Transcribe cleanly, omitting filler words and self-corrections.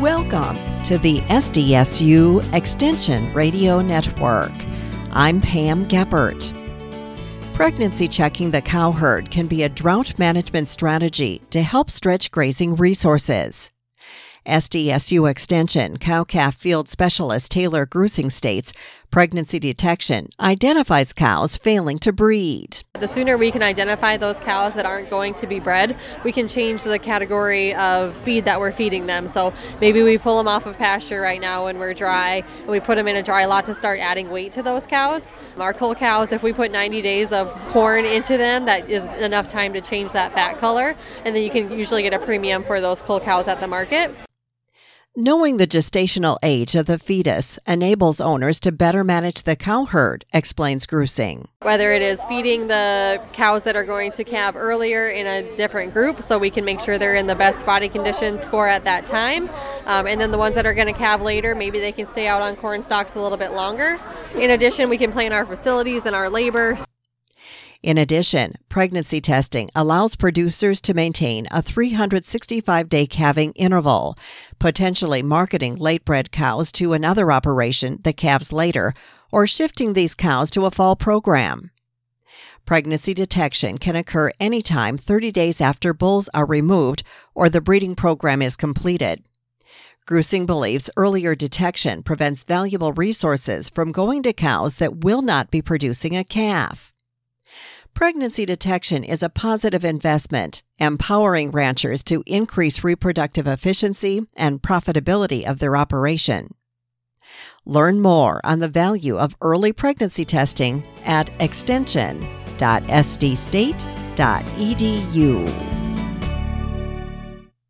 Welcome to the SDSU Extension Radio Network. I'm Pam Geppert. Pregnancy checking the cow herd can be a drought management strategy to help stretch grazing resources. SDSU Extension cow-calf field specialist Taylor Grusing states pregnancy detection identifies cows failing to breed. The sooner we can identify those cows that aren't going to be bred, we can change the category of feed that we're feeding them. So maybe we pull them off of pasture right now when we're dry, and we put them in a dry lot to start adding weight to those cows. Our cull cows, if we put 90 days of corn into them, that is enough time to change that fat color, and then you can usually get a premium for those cull cows at the market. Knowing the gestational age of the fetus enables owners to better manage the cow herd, explains Grusing. Whether it is feeding the cows that are going to calve earlier in a different group so we can make sure they're in the best body condition score at that time, and then the ones that are going to calve later, maybe they can stay out on corn stalks a little bit longer. In addition, we can plan our facilities and our labor. In addition, pregnancy testing allows producers to maintain a 365-day calving interval, potentially marketing late-bred cows to another operation that calves later, or shifting these cows to a fall program. Pregnancy detection can occur anytime 30 days after bulls are removed or the breeding program is completed. Grusing believes earlier detection prevents valuable resources from going to cows that will not be producing a calf. Pregnancy detection is a positive investment, empowering ranchers to increase reproductive efficiency and profitability of their operation. Learn more on the value of early pregnancy testing at extension.sdstate.edu.